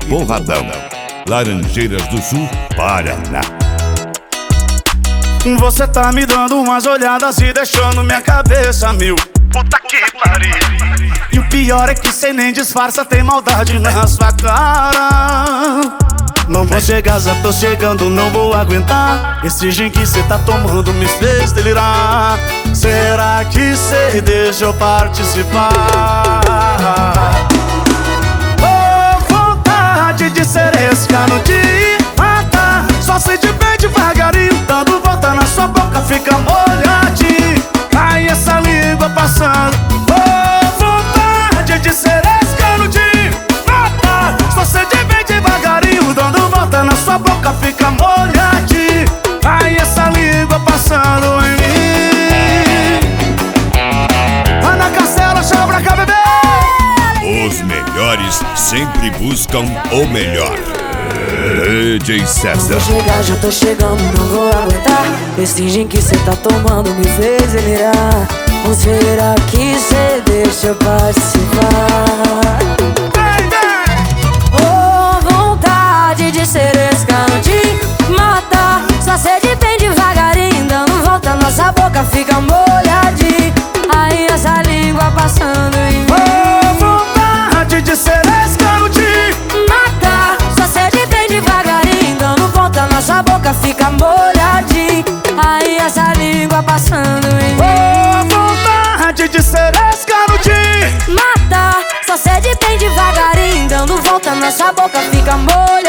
Porradão, Laranjeiras do Sul, Paraná. Você tá me dando umas olhadas e deixando minha cabeça mil. Puta que pariu. E o pior é que cê nem disfarça, tem maldade na sua cara. Não vou chegar, já tô chegando, não vou aguentar. Esse gin que cê tá tomando me fez delirar. Será que cê deixa eu participar? Oh, vontade de ser esse cano de matar. Só sei de bem devagarinho, dando volta na sua boca, fica molhadinho. Ai, essa língua passando. Oh, vontade de ser esse cano de matar. Só sei de bem devagarinho, dando volta na sua boca, fica molhadinho. Ai, essa língua passando em mim. Vai na Castela, chama pra cá, bebê. Os melhores sempre buscam o melhor. DJ César. Vou chegar, já tô chegando, não vou aguentar. Esse gin que cê tá tomando me fez delirar. Ou será que cê deixa eu participar? Oh, vontade de ser esse cano de matar. Só sede bem devagarinho, dando volta, nossa boca fica molhadinha. Aí essa língua passando em mim. Oh, vontade de ser esse cano de matar. Só sede bem devagarinho, dando volta, nossa boca fica molhadinha. Aí essa língua passando em mim. Oh, vontade de ser esse cano de matar. Só sede bem devagarinho, dando volta, nossa boca fica molhadinha.